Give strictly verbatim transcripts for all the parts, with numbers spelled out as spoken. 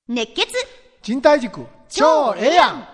熱血賃貸塾超ええやん。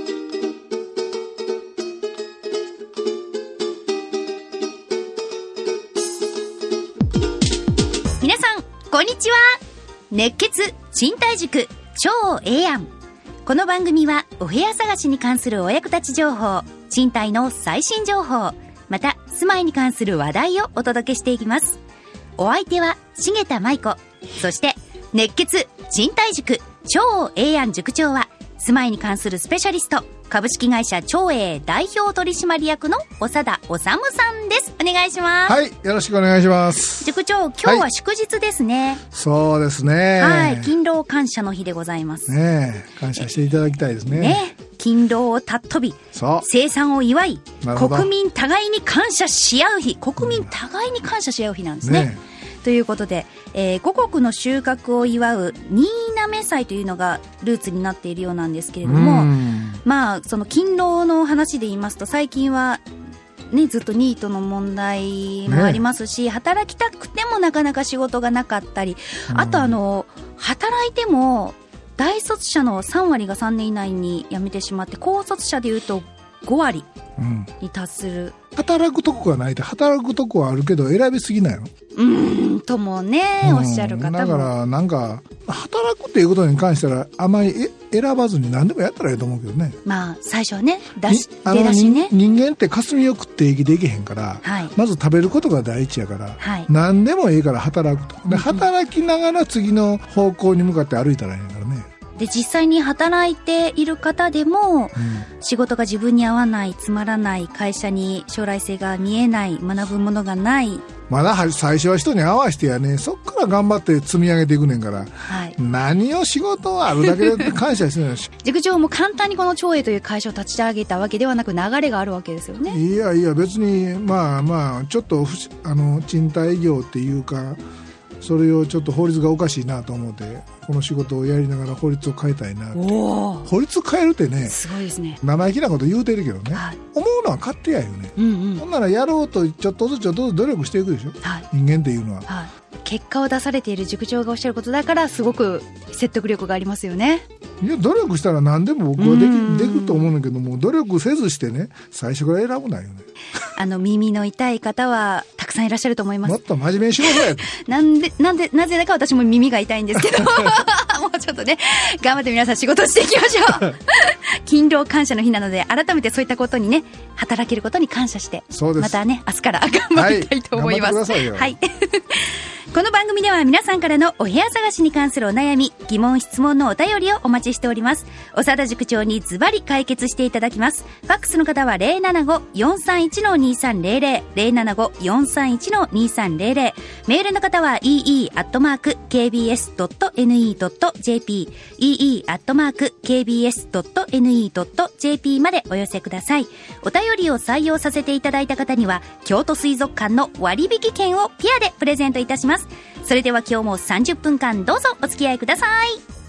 皆さんこんにちは。熱血賃貸塾超ええやん。この番組はお部屋探しに関するお役立ち情報、賃貸の最新情報、また住まいに関する話題をお届けしていきます。お相手は重田舞子、そして熱血賃貸塾超ええやん塾長は住まいに関するスペシャリスト、株式会社超え代表取締役の長田治さんです。お願いします。 はい、よろしくお願いします。 塾長、今日は祝日ですね。はい、 そうですね。 はい、勤労感謝の日でございますね。感謝していただきたいですね。 ね、勤労を尊び、生産を祝い、国民互いに感謝し合う日、国民互いに感謝し合う日なんですね。ね、ということで、えー、五穀の収穫を祝う新滑祭というのがルーツになっているようなんですけれども、まあその勤労の話で言いますと、最近はね、ずっとニートの問題もありますし、ね、働きたくてもなかなか仕事がなかったり、あとあの働いても大卒者のさんわりがさんねん以内に辞めてしまって、高卒者でいうとごわりに達する、 うん、働くとこがないと、働くとこはあるけど選びすぎないの、 うーんともね、おっしゃる方も。 だからなんか働くっていうことに関してはあまり選ばずに何でもやったらいいと思うけどね。 まあ最初はね、出し出だしね、 人間って霞を食って生きていけへんから、はい、まず食べることが第一やから、はい、何でもいいから働くと。で、働きながら次の方向に向かって歩いたらいいんだからね。 で、実際に働いている方でも、うん、仕事が自分に合わない、つまらない、会社に将来性が見えない、学ぶものがない、 まだ最初は人に合わせてやね、そっから頑張って積み上げていくねんから、はい、何を仕事あるだけで感謝してるのし塾長も簡単にこの超栄という会社を立ち上げたわけではなく、流れがあるわけですよね。 いやいや、別にまあまあちょっとあの賃貸業っていうか、それをちょっと法律がおかしいなと思って、この仕事をやりながら法律を変えたいなって。法律を変えるってね、すごいですね。生意気なこと言うてるけどね、はい、思うのは勝手やよね、うんうん、ほんならやろうとちょっとずつちょっとずつ努力していくでしょ、はい、人間っていうのは、はい、 結果を出されている塾長がおっしゃることだから、すごく説得力がありますよね。 いや、努力したら何でも僕はでき、できると思うんだけども、努力せずしてね、最初から選ぶなよね。 あの耳の痛い方はたくさんいらっしゃると思います。 もっと真面目にしろよなんでなんでなぜだか私も耳が痛いんですけどもうちょっとね、頑張って皆さん仕事していきましょう勤労感謝の日なので、改めてそういったことにね、働けることに感謝して、そうです、またね、明日から頑張りたいと思います。はい、頑張ってくださいよ。はいこの番組では皆さんからのお部屋探しに関するお悩み、疑問、質問のお便りをお待ちしております。長田塾長にズバリ解決していただきます。ファックスの方は ゼロななご よんさんいち にさんゼロゼロ ゼロななご よんさんいち にさんゼロゼロ、メールの方は イーイー アットマーク ケービーエス ドット エヌイー ドット ジェーピー イーイー アットマーク ケービーエス ドット エヌイー ドット ジェーピー までお寄せください。お便りを採用させていただいた方には、京都水族館の割引券をピアでプレゼントいたします。それでは今日もさんじゅっぷんかんどうぞお付き合いください。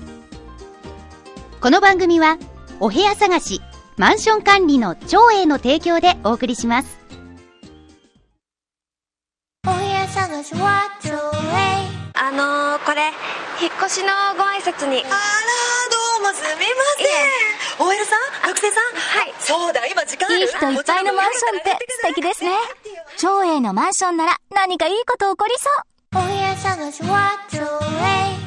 この番組はお部屋探し、マンション管理の超栄の提供でお送りします。 お部屋探しは超栄。あのー、これ引っ越しのご挨拶に。 あら、どうもすみません。 オーエル さん、学生さん。はい、そうだ、今時間ある。 いい人いっぱいのマンションって素敵ですね。超栄のマンションなら何かいいこと起こりそう。 お部屋探しは超栄。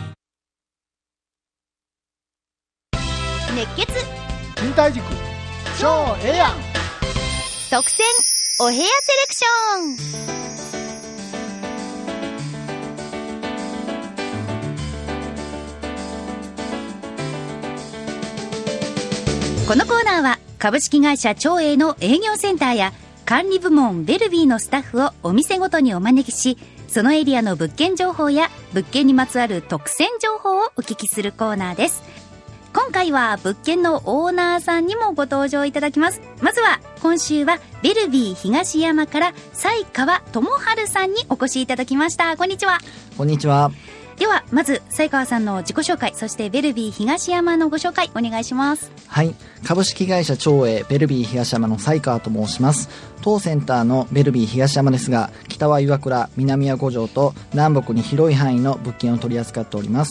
熱血賃貸塾超ええやん。 特選お部屋セレクション。このコーナーは株式会社超栄の営業センターや管理部門ベルビーのスタッフをお店ごとにお招きし、そのエリアの物件情報や物件にまつわる特選情報をお聞きするコーナーです。今回は物件のオーナーさんにもご登場いただきます。まずは今週はベルビー東山から西川智春さんにお越しいただきました。こんにちは。 こんにちは。 ではまず西川さんの自己紹介、そしてベルビー東山のご紹介お願いします。 はい、株式会社超栄ベルビー東山の西川と申します。当センターのベルビー東山ですが、北は岩倉、南は五条と南北に広い範囲の物件を取り扱っております。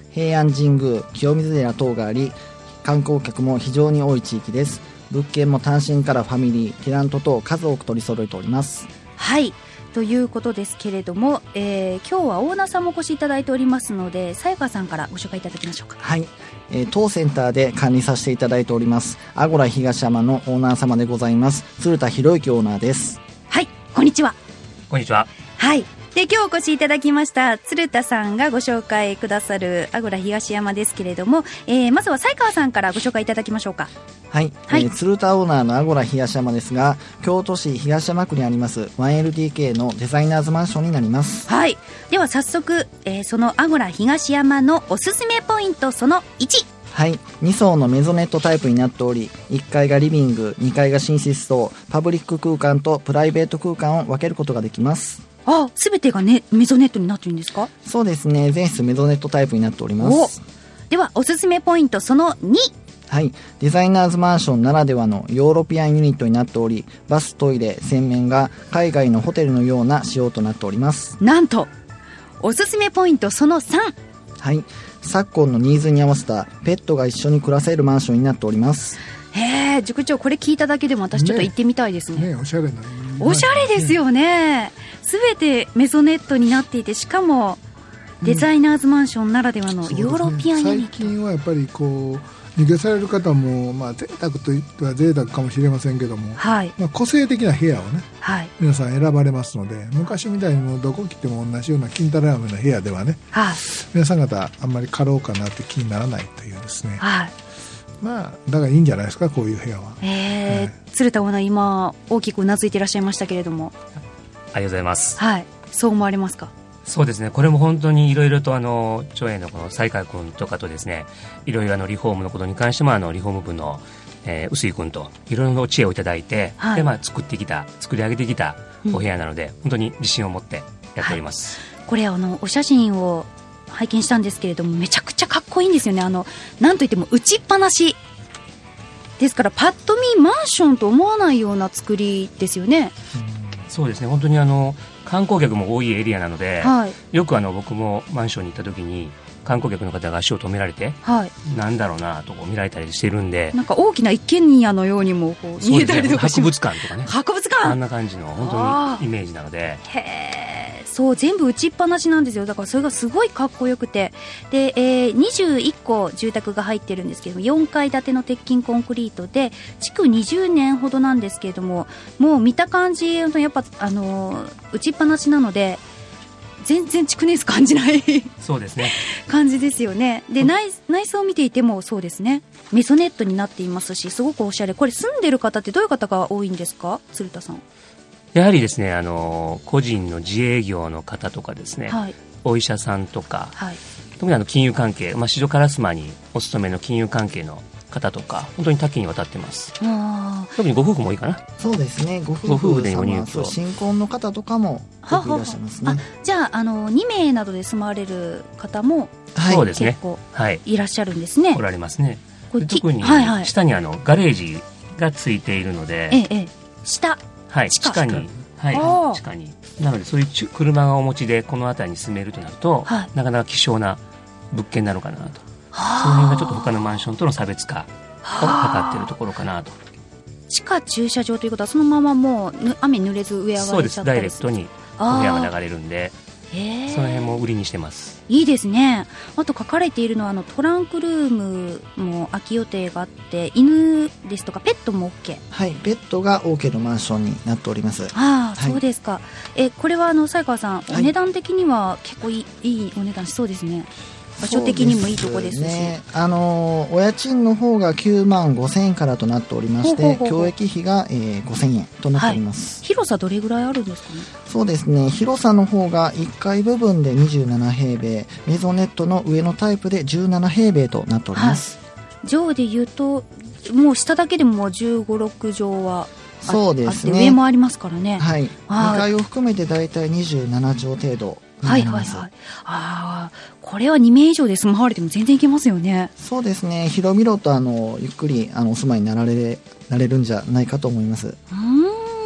平安神宮、清水寺等があり、観光客も非常に多い地域です。物件も単身からファミリー、テナント等数多く取り揃えております。 はい、ということですけれども、えー、今日はオーナーさんもお越しいただいておりますので、さやかさんからご紹介いただきましょうか。 はい、えー、当センターで管理させていただいておりますアゴラ東山のオーナー様でございます鶴田博之オーナーです。 はい、こんにちは。 こんにちは。 はい、で今日お越しいただきました鶴田さんがご紹介くださるアゴラ東山ですけれども、えー、まずは才川さんからご紹介いただきましょうか。 はい、はい、えー、鶴田オーナーのアゴラ東山ですが、京都市東山区にあります ワンエルディーケー のデザイナーズマンションになります。 はい、では早速、えー、そのアゴラ東山のおすすめポイントそのいち。 はい、に層のメゾネットタイプになっており、いっかいがリビング、にかいが寝室とパブリック空間とプライベート空間を分けることができます。 あ、すべてがねメゾネットになってるんですか？ そうですね、全室メゾネットタイプになっております。 ではおすすめポイントそのに。 はい、デザイナーズマンションならではのヨーロピアンユニットになっており、バス、トイレ、洗面が海外のホテルのような仕様となっております。 なんとおすすめポイントそのさん。 はい、昨今のニーズに合わせたペットが一緒に暮らせるマンションになっております。 へえ、塾長これ聞いただけでも私ちょっと行ってみたいですね。 ね、おしゃれな、 おしゃれですよね。すべてメゾネットになっていて、しかもデザイナーズマンションならではのヨーロピアンユニット、 最近はやっぱりこう逃げされる方も、まあ、贅沢といっては贅沢かもしれませんけども、 はい、 まあ、個性的な部屋をね、 はい、 皆さん選ばれますので、昔みたいにもうどこ来ても同じような金太郎飴の部屋ではね、 はい、 皆さん方あんまり過労かなって気にならないというですね、 はい、 まあだからいいんじゃないですか、こういう部屋は。 えーはい、 鶴田オーナー今大きくうなずいていらっしゃいましたけれども、 ありがとうございます。 はい、そう思われますか？ そうですね、これも本当にいろいろとあの長英のこの才川君とかとですね、いろいろあのリフォームのことに関してもあのリフォーム部の、えー、臼井君といろいろな知恵をいただいて、はい、でまあ、作ってきた作り上げてきたお部屋なので、うん、本当に自信を持ってやっております。 はい、これあのお写真を拝見したんですけれども、めちゃくちゃかっこいいんですよね。あのなんといっても打ちっぱなしですから、パッと見マンションと思わないような作りですよね。 うん、そうですね、本当にあの観光客も多いエリアなので、はい、よくあの僕もマンションに行った時に観光客の方が足を止められて、はい、なんだろうなとこう見られたりしてるんで、 なんか大きな一軒家のようにもこう見えたりとかします。 博物館とかね、 博物館あんな感じの本当にイメージなので、 へー、そう全部打ちっぱなしなんですよ。だからそれがすごいかっこよくて、で、えー、にじゅういっこ住宅が入ってるんですけども、よんかい建ての鉄筋コンクリートで築にじゅうねんほどなんですけれども、もう見た感じやっぱあのー、打ちっぱなしなので全然築年数感じないそうですね感じですよね。で、内, 内装を見ていてもそうですね、メゾネットになっていますし、すごくおしゃれ。これ住んでる方ってどういう方が多いんですか、鶴田さん？ やはりですね、あの個人の自営業の方とかですね、はい、お医者さんとか、はい、特にあの金融関係、まあ、シドカラスマにお勤めの金融関係の方とか本当に多岐にわたってます。あ、特にご夫婦も多いかな。 そうですね、ご夫婦ご夫婦でご入居、 新婚の方とかもよくいらっしゃいますね。 ははは、あ、じゃあ、あのに名などで住まわれる方も、 はい、そうですね、 結構いらっしゃるんですね。 おられますね。特に下にあのガレージがついているので、 ええええ、下、 はい、地下に、はい、地下に、なのでそういう車がお持ちでこの辺りに住めるとなると、はい、なかなか希少な物件なのかなと、その辺がちょっと他のマンションとの差別化を図っているところかなと。 地下駐車場ということはそのままもう雨濡れず上上がれちゃったりする？そうです、 ダイレクトにお部屋が流れるんで、その辺も売りにしてます。 いいですね。あと書かれているのはあのトランクルームも空き予定があって、犬ですとかペットも OK。 はい、ペットが OK のマンションになっております。 ああ、はい、そうですか。えこれはあの才川さん、お値段的には結構いい、いいお値段しそうですね。場所的にもいいとこですし、ね、 あのお家賃の方がきゅうまんごせんえんからとなっておりまして、教育費が、えー、ごせんえんとなっております。 はい、広さどれぐらいあるんですかね？ そうですね、広さの方がいっかい部分でにじゅうななへいべい、メゾネットの上のタイプでじゅうななへいべいとなっております。 はい、上で言うともう下だけでもじゅうご、ろくじょうはそうですね、 あって上もありますからね。 はい、にかいを含めてだいたいにじゅうななじょう程度。 はいはいはい。ああ、これはにめい以上で住まわれても全然いけますよね。 そうですね、広々とあのゆっくりあのお住まいになられられるんじゃないかと思います。 うーん、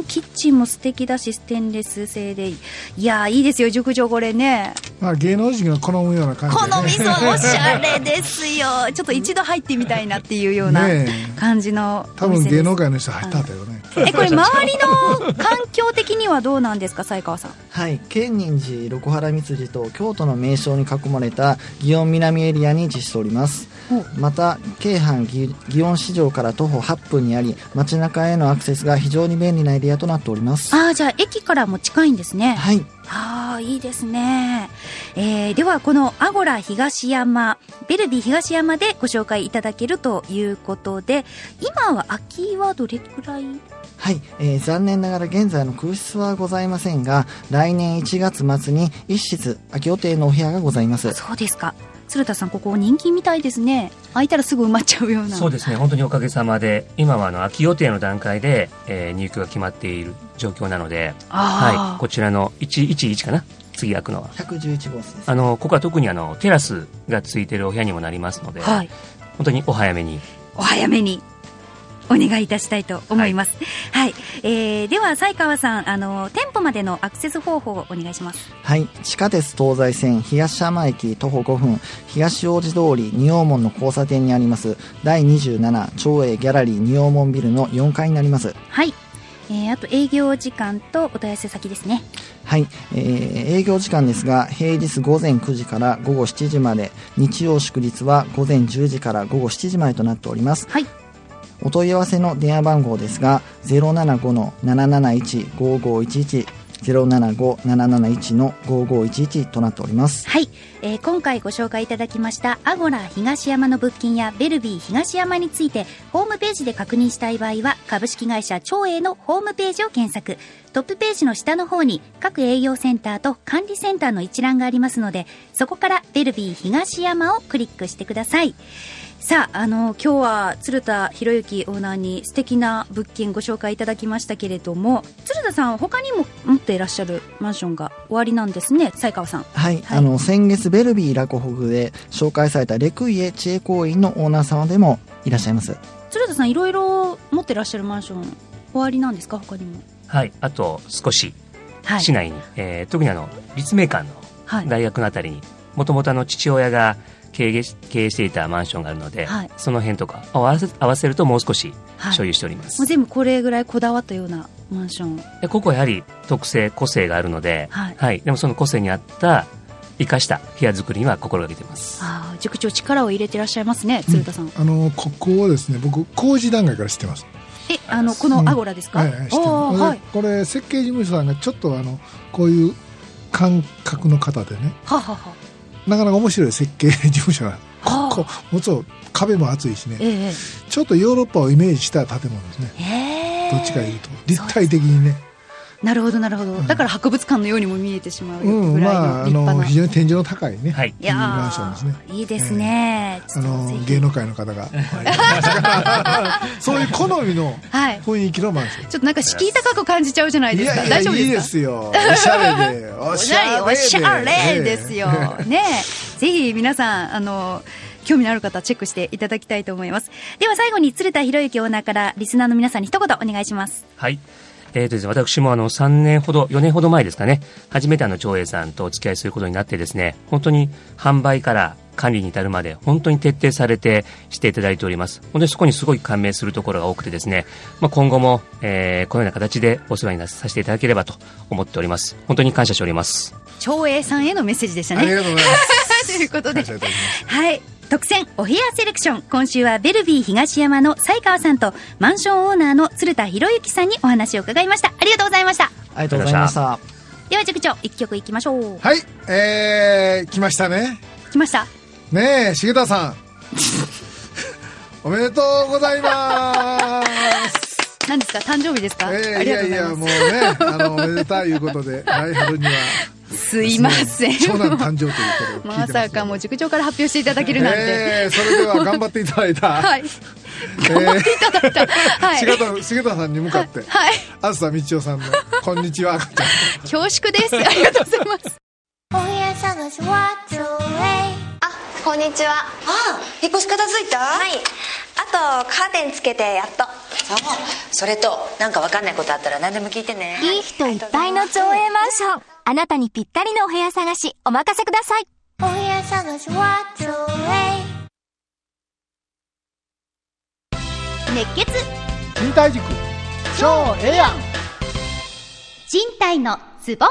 キッチンも素敵だし、ステンレス製で、いやーいいですよ、熟女これね。 まあ芸能人が好むような感じで、ね、 好みそう、おしゃれですよ。ちょっと一度入ってみたいなっていうような感じの多分芸能界の人入ったんだよね。 え、これ周りの環境的にはどうなんですか、西川さん。 はい、建仁寺、六波羅蜜寺と京都の名勝に囲まれた祇園南エリアに位置しております。また京阪祇園市場から徒歩はっぷんにあり、街中へのアクセスが非常に便利なエリアとなっております。 ああ、じゃあ駅からも近いんですね。 はい。 ああ、いいですね。えー、ではこのアゴラ東山、ベルビー東山でご紹介いただけるということで、今は空きはどれくらい？ はい、えー、残念ながら現在の空室はございませんが、来年いちがつ末に一室空き予定のお部屋がございます。 そうですか。鶴田さん、ここ人気みたいですね。空いたらすぐ埋まっちゃうような。 そうですね、本当におかげさまで今はあの空き予定の段階で、えー、入居が決まっている状況なので、はい、こちらのいちいちいちかな、次開くのはひゃくじゅういち号室です。 あのここは特にあのテラスがついているお部屋にもなりますので、はい、本当にお早めにお早めにお願いいたしたいと思います。はい、はい、えー、では西川さん、あの店舗までのアクセス方法をお願いします。 はい、地下鉄東西線東山駅徒歩ごふん、東大路通り仁王門の交差点にありますだいにじゅうなな長栄ギャラリー仁王門ビルのよんかいになります。 はい、えー、あと営業時間とお問い合わせ先ですね。 はい、えー、営業時間ですが、平日午前くじから午後しちじまで、日曜祝日は午前じゅうじから午後しちじまでとなっております。 はい、 お問い合わせの電話番号ですが ゼロななごのなななないちごごいちいち ゼロななごなななないちのごごいちいちとなっております。 はい、えー、今回ご紹介いただきましたアゴラ東山の物件やベルビー東山についてホームページで確認したい場合は、株式会社長栄のホームページを検索。トップページの下の方に各営業センターと管理センターの一覧がありますので、そこからベルビー東山をクリックしてください。さあ、あの今日は鶴田博之オーナーに素敵な物件ご紹介いただきましたけれども、鶴田さん他にも持っていらっしゃるマンションがおありなんですね、西川さん。 はい、はい、あの先月ベルビーラコホグで紹介されたレクイエ知恵公園のオーナー様でもいらっしゃいます。 鶴田さん、いろいろ持ってらっしゃるマンションおありなんですか、他にも。 はい、あと少し市内に、はい、えー、特にあの立命館の大学のあたりにもともと父親が経営、経営していたマンションがあるので、はい、その辺とか合わせ、合わせるともう少し所有しております。 はい、もう全部これぐらいこだわったようなマンションで、ここはやはり特性個性があるので、はいはい、でもその個性に合った生かした部屋作りには心がけています。 あ、塾長力を入れてらっしゃいますね、鶴田さん。うん、 あのここをですね、僕工事段階から知ってます。 え、あのこのアゴラですか？ うん、はいはい、知ってます。はい、これ設計事務所さんがちょっとあのこういう感覚の方でね、はははなかなか面白い設計事務所がこうもちろん壁も厚いしね、えー、ちょっとヨーロッパをイメージした建物ですね。えー、どっちかいうと立体的にね。 なるほどなるほど、うん、だから博物館のようにも見えてしまうぐらいの立派な、うん、まあ、あの非常に天井の高いね、はい、 いやいいマンションですね。 いいですね、 えー、あの芸能界の方がそういう好みの雰囲気のマンション、はい、 ちょっとなんか敷居高く感じちゃうじゃないですか。いやいや、大丈夫ですか？ いいですよ、おしゃれでおしゃれでおしゃれですよね。ぜひ皆さん、あの興味のある方はチェックしていただきたいと思います。では最後に鶴田博之オーナーからリスナーの皆さんに一言お願いします。 はい、えーとですね、私もあのさんねんほどよねんほど前ですかね、初めてあの長栄さんとお付き合いすることになってですね、本当に販売から管理に至るまで本当に徹底されてしていただいております。本当にそこにすごい感銘するところが多くてですね、まあ、今後も、えー、このような形でお世話にさせていただければと思っております。本当に感謝しております。 長栄さんへのメッセージでしたね。 ありがとうございますということで、はい、特選お部屋セレクション、今週はベルビー東山の西川さんとマンションオーナーの鶴田博之さんにお話を伺いました。ありがとうございました。 ありがとうございました。 では塾長、一曲いきましょう。 はい、えー、来ましたね。 来ましたねえ、重田さんおめでとうございます何ですか、誕生日ですか？ えー、ありがとうございます。いやいや、もうね、あのおめでたいいうことで来春にはすいません、 長男誕生ということを聞いてます。 まさかもう塾長から発表していただけるなんて、 えー、それでは頑張っていただいたはい、頑張っていただいた、はい、 重田、重田さんに向かって、 はい、 あずさみちおさんのこんにちは赤ちゃん恐縮です。ありがとうございます。 お部屋探しはちょい。あ、こんにちは。 あ、引っ越し片付いた？ はい。あとカーテンつけてやっと。 そうそれとなんかわかんないことあったら何でも聞いてね。 いい人いっぱいの町営マンション。あなたにぴったりのお部屋探しお任せください。 お部屋探しは町営。 熱血賃貸塾超ええやん。 賃貸のツボ。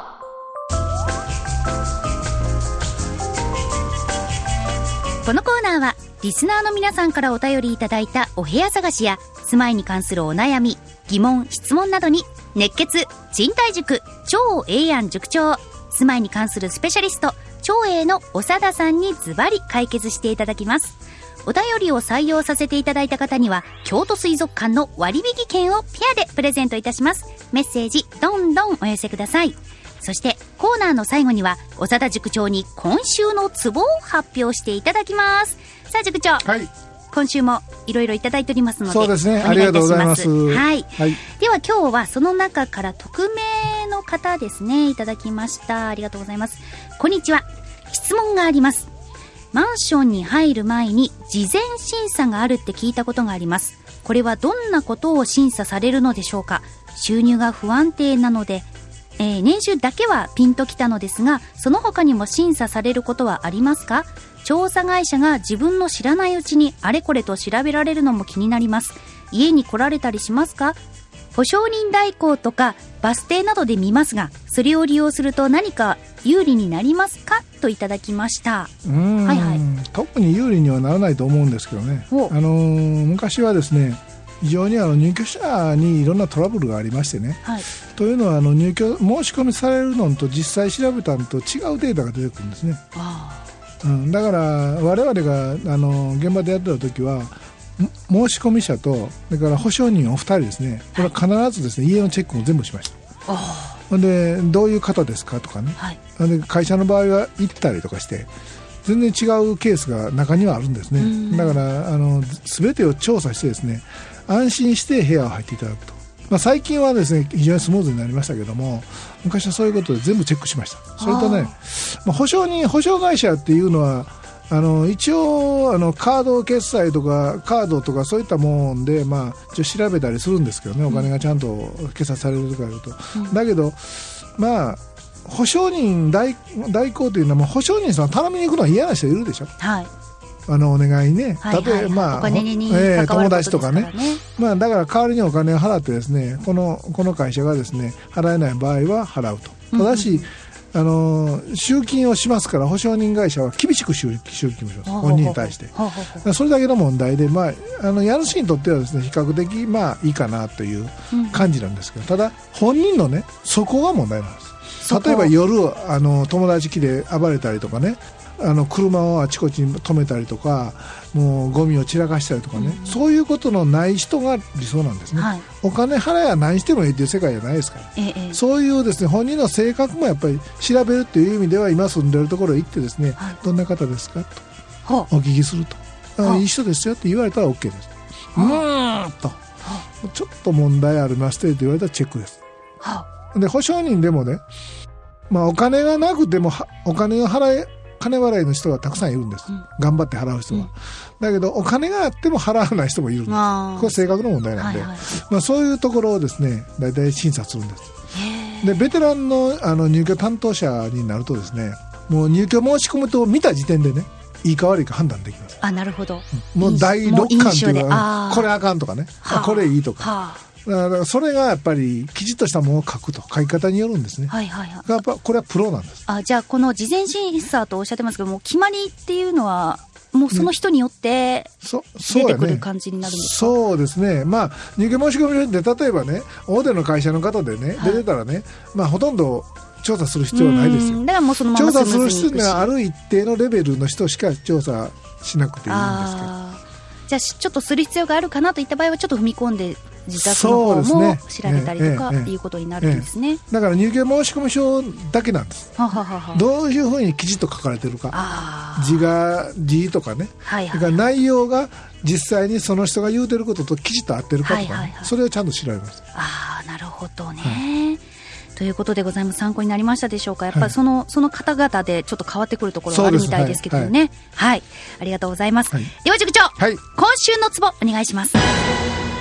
このコーナーはリスナーの皆さんからお便りいただいたお部屋探しや住まいに関するお悩み、疑問、質問などに熱血賃貸塾超ええやん塾長、住まいに関するスペシャリスト超えの長田さんにズバリ解決していただきます。お便りを採用させていただいた方には京都水族館の割引券をペアでプレゼントいたします。メッセージどんどんお寄せください。そしてコーナーの最後には長田塾長に今週のツボを発表していただきます。さあ塾長、 はい、 今週もいろいろいただいておりますので、 そうですね、 お願いいたします。 ありがとうございます。 はい、 はい、 では今日はその中から匿名の方ですね、いただきました。ありがとうございます。こんにちは、質問があります。マンションに入る前に事前審査があるって聞いたことがあります。これはどんなことを審査されるのでしょうか。収入が不安定なので、えー、年収だけはピンときたのですが、その他にも審査されることはありますか。調査会社が自分の知らないうちにあれこれと調べられるのも気になります。家に来られたりしますか。保証人代行とかバス停などで見ますが、それを利用すると何か有利になりますかといただきました。 うーん、 はいはい、 特に有利にはならないと思うんですけどね。あのー、昔はですね、非常にあの入居者にいろんなトラブルがありましてね、はい、というのはあの入居申し込みされるのと実際調べたのと違うデータが出てくるんですね。あ、うん、だから我々があの現場でやってた時は申し込み者とそれから保証人お二人ですね、これは必ずですね、家のチェックも全部しました。あ、でどういう方ですかとかね、はい、で会社の場合は行ったりとかして全然違うケースが中にはあるんですね。だからあの全てを調査してですね、安心して部屋を入っていただくと、まあ、最近はですね非常にスムーズになりましたけども、昔はそういうことで全部チェックしました。それとね、まあ、保証人保証会社っていうのはあの一応あのカード決済とかカードとかそういったもんで、まあ、一応調べたりするんですけどね、お金がちゃんと決済されるとかやると、うん、だけどまあ保証人 代, 代行というのは、まあ、保証人さん頼みに行くのは嫌な人いるでしょ、はい、あのお願いね、 はいはいはい、例えば、まあ、お金に関わることですからね、えー、友達とかね、 まあ、だから代わりにお金を払ってですね、この、この会社がですね払えない場合は払うと。ただし、うんうん、あの集金をしますから保証人会社は厳しく集金をします、本人に対して。それだけの問題で、まあ、あの家主にとってはですね比較的まあいいかなという感じなんですけど、ただ本人のねそこが問題なんです。例えば夜あの友達来て暴れたりとかね、あの車をあちこちに止めたりとか、もうゴミを散らかしたりとかね、うん、そういうことのない人が理想なんですね、はい、お金払えば何してもいいっていう世界じゃないですから、ええ、そういうですね本人の性格もやっぱり調べるっていう意味では、今住んでるところへ行ってですね、はい、どんな方ですかとお聞きすると、いい人ですよって言われたら OK です。うーんとちょっと問題ありましてって言われたらチェックです。で保証人でもね、まあ、お金がなくてもお金を払え金払いの人がたくさんいるんです、うん、頑張って払う人は、うん、だけどお金があっても払わない人もいるんです。これ性格の問題なんで、はいはい、まあ、そういうところをですね大体審査するんです。でベテラン の, あの入居担当者になるとですね、もう入居申し込むと見た時点でねいいか悪いか判断できます。 あ、なるほど。 もう第六感っていうか、これあかんとかね、あこれいいとか、だからそれがやっぱりきちっとしたものを書くと、書き方によるんですね。はいはいはい。やっぱこれはプロなんです。 あ、じゃあこの事前審査とおっしゃってますけども、決まりっていうのはもうその人によって出てくる感じになるんですか。 そう、そうですね。まあ入居申し込みで例えばね、大手の会社の方でね、はい、出てたらね、まあほとんど調査する必要はないですよ。 だからもうそのまま調査する必要がある一定のレベルの人しか調査しなくていいんですけど。 じゃあちょっとする必要があるかなといった場合はちょっと踏み込んで自宅の方も調べたりとかっていうことになるんですね。 だから入居申込書だけなんです。はははは。どういうふうにきちっと書かれてるか、字が字とかね、はいはい、だから内容が実際にその人が言うてることときちっと合ってるかとか、ね、はいはいはい、それをちゃんと調べます。 ああ、なるほどね、はい、ということでございます。参考になりましたでしょうか。やっぱりその、はい、その方々でちょっと変わってくるところがあるみたいですけどね。はい、はい、ありがとうございます。はい、では塾長、はい、今週のツボお願いします。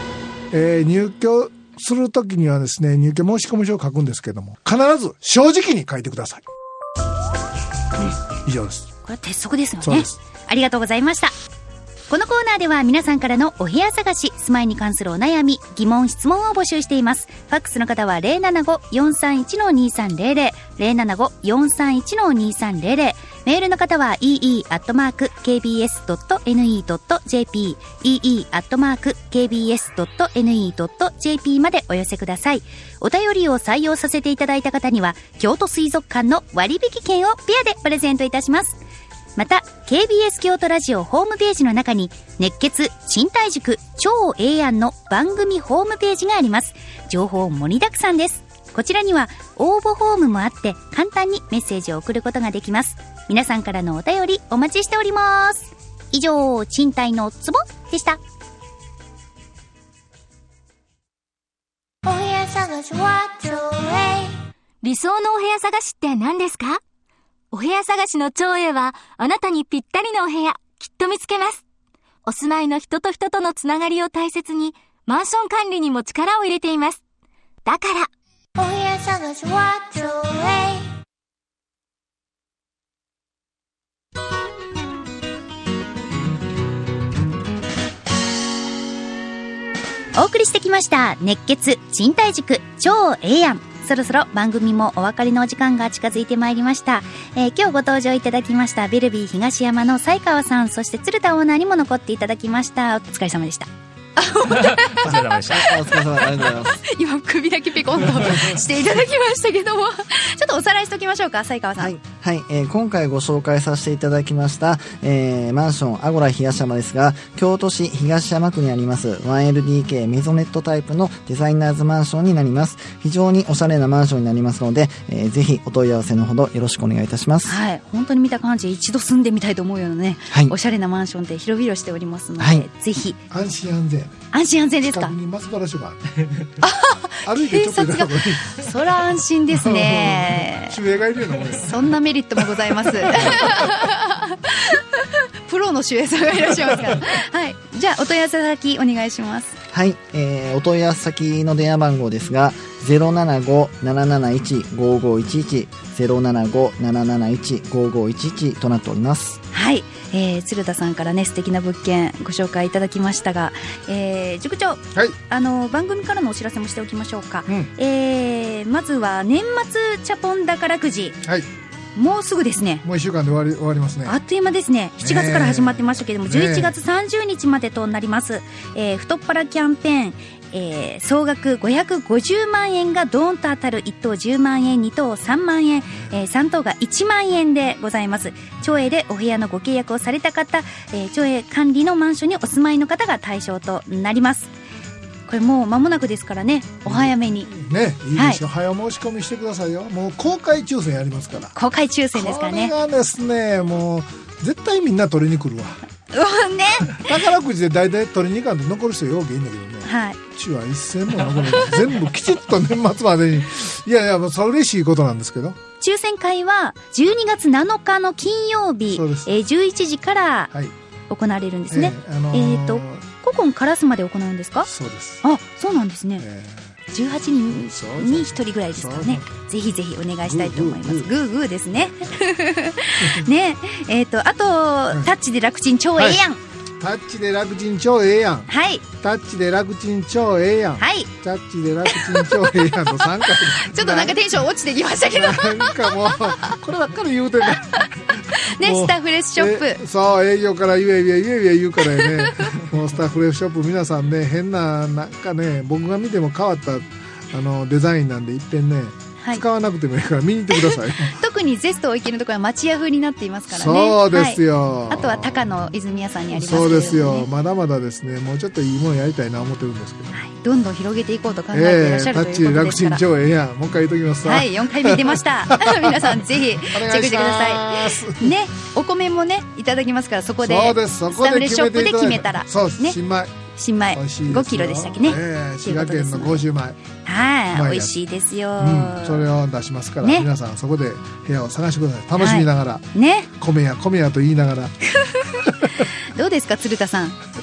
えー、入居するときにはですね、入居申し込み書を書くんですけども、必ず正直に書いてください。以上です。 これは鉄則ですよね。 そうです。 ありがとうございました。このコーナーでは皆さんからのお部屋探し、住まいに関するお悩み、疑問、質問を募集しています。ファックスの方は ゼロななご よんさんいち にさんゼロゼロ、ゼロななご よんさんいち にさんゼロゼロ、メールの方は イーイー アットマーク ケービーエス ドット エヌイー ドット ジェーピー、イーイー アットマーク ケービーエス ドット エヌイー ドット ジェーピー までお寄せください。お便りを採用させていただいた方には、京都水族館の割引券をペアでプレゼントいたします。また ケービーエス 京都ラジオホームページの中に熱血賃貸塾超ええやんの番組ホームページがあります。情報盛りだくさんです。こちらには応募フォームもあって簡単にメッセージを送ることができます。皆さんからのお便りお待ちしております。以上、賃貸のツボでした。 お部屋探しはちょうえい。 理想のお部屋探しって何ですか？お部屋探しの長英はあなたにぴったりのお部屋きっと見つけます。お住まいの人と人とのつながりを大切にマンション管理にも力を入れています。だからお部屋探しはちょうえい。 お送りしてきました熱血賃貸塾超ええやん。そろそろ番組もお別れのお時間が近づいてまいりました。えー、今日ご登場いただきましたベルビー東山の西川さん、そして鶴田オーナーにも残っていただきました。お疲れ様でした。 お疲れ様でした。 お疲れ様、ありがとうございます。 今首だけピコンとしていただきましたけどもちょっとおさらいしておきましょうか、西川さん。 はい、はい、えー、今回ご紹介させていただきました、えー、マンションアゴラ東山ですが、京都市東山区にあります ワンエルディーケー メゾネットタイプのデザイナーズマンションになります。非常におしゃれなマンションになりますので、えー、ぜひお問い合わせのほどよろしくお願いいたします。 はい、本当に見た感じ一度住んでみたいと思うようなね、はい、おしゃれなマンションで広々しておりますので、はい、ぜひ安心安全安心安全ですか。 近くに松原署が歩いてちょっと出たところにそら安心ですね守衛がいるようなもんです。 そんなメリットもございますプロの守衛さんがいらっしゃいますからはい、じゃあお問い合わせ先お願いします。 はい、えー、お問い合わせ先の電話番号ですが ゼロななご なななないち ごごいちいち ゼロななご なななないち ごごいちいち となっております。 はい、えー、鶴田さんからね素敵な物件ご紹介いただきましたが、えー、塾長、はい、あの番組からのお知らせもしておきましょうか、うん、えー、まずは年末チャポン宝くじ、はい、もうすぐですね。 もういっしゅうかんで終わり、終わりますね。 あっという間ですね。しちがつから始まってましたけども、ね、じゅういちがつさんじゅうにちまでとなります、えー、太っ腹キャンペーン、えー、総額ごひゃくごじゅうまんえんがドーンと当たるいっ等じゅうまんえん、に等さんまんえん、えー、さん等がいちまんえんでございます。町営でお部屋のご契約をされた方、えー、町営管理のマンションにお住まいの方が対象となります。これもう間もなくですからね、お早めにね、いいですよ、はい、早申し込みしてくださいよ。もう公開抽選やりますから。 公開抽選ですからね。 これがですね、もう絶対みんな取りに来るわね、 宝くじで大体取りに行かんと残る人よくいいんだけどね、はい、うちは一銭も残る全部きちっと年末までにいやいや、それ嬉しいことなんですけど、 抽選会はじゅうにがつなのかの金曜日、えー、じゅういちじから行われるんですね。えー、あのー、えーと古今カラスまで行うんですか。 そうです。 あ、そうなんですね、えー、じゅうはちにんにひとりぐらいですからね。ぜひぜひお願いしたいと思います。グーグーですねねえ、えーとあと、はい、タッチで楽ちん超ええやん、はい、 タッチで楽ちん超ええやん、 はい、 タッチで楽ちん超ええやん、 はい、 タッチで楽ちん超ええやんのさんかいちょっとなんかテンション落ちてきましたけどなんかもうこればっかり言うてんねね、スタッフレスショップ、 そう営業から言え言え言え言え言うからねもうスタッフレスショップ皆さんね、変ななんかね、僕が見ても変わったあのデザインなんでいっぺんね、はい、使わなくてもいいから見に行ってください特にゼストを生きるところは町屋風になっていますからね。 そうですよ、 はい、あとは高野泉屋さんにありますけど、ね、そうですよ、まだまだですね、もうちょっといいものやりたいな思ってるんですけど、はい、 どんどん広げていこうと考えていらっしゃる、えー、ということですから。タッチで楽ちん超ええやん、もう一回言っときますはい、よんかいめ出ました皆さんぜひチェックしてくださいね。お米もねいただきますから、そこでそうです、そこでスタッフレショップで決めたら、 そうです、ね、新米新米ごキロでしたっけね、 えー、滋賀県のごじゅうまい、 はい、美味しいですよ、うん、 それを出しますから、ね、皆さんそこで部屋を探してください。楽しみながら、はい、ね、米や米やと言いながらどうですか鶴田さん、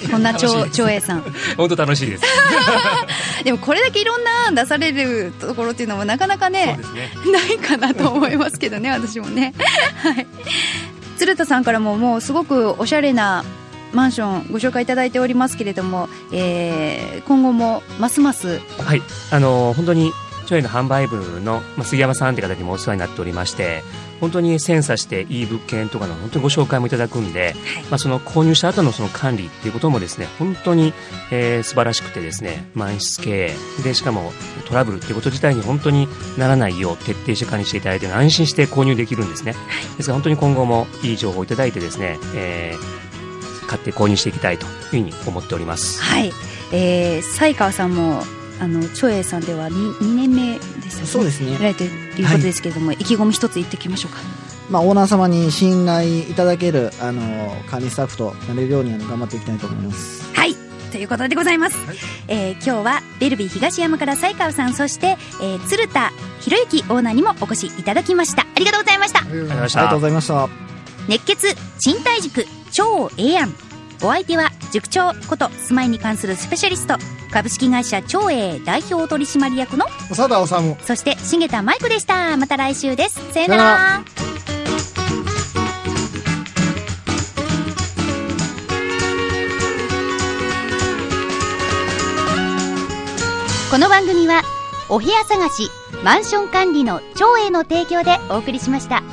こんな長長英さん本当楽しいですでもこれだけいろんな案出されるところっていうのもなかなかね、 そうですねないかなと思いますけどね私もねはい鶴田さんからももうすごくおしゃれなマンションご紹介いただいておりますけれども、えー、今後もますますはいあの本当に長英の販売部の、まあ、杉山さんという方にもお世話になっておりまして、本当に精査していい物件とかの本当にご紹介もいただくんで、はい、まあ、その購入した後のその管理っていうこともですね本当に、えー、素晴らしくてですね、満室経営でしかもトラブルっていうこと自体に本当にならないよう徹底して管理していただいて安心して購入できるんですね。ですから本当に今後もいい情報をいただいてですね、えー、買って購入していきたいというふうに思っております。 はい、えー、西川さんもあの長英さんでは 2, 2年目ですよね。 そうですね。 られていることですけれども、はい、意気込み一つ言っておきましょうか。 まあ、オーナー様に信頼いただけるあの管理スタッフとなれるようにあの頑張っていきたいと思います。 はいということでございます、はい、えー、今日はベルビー東山から西川さん、そして、えー、鶴田博之オーナーにもお越しいただきました。ありがとうございました。 ありがとうございました。 熱血賃貸塾超ええやん。お相手は塾長こと住まいに関するスペシャリスト株式会社長英代表取締役の長田治、 そして重田舞子でした。また来週です。さよなら。この番組はお部屋探しマンション管理の長英の提供でお送りしました。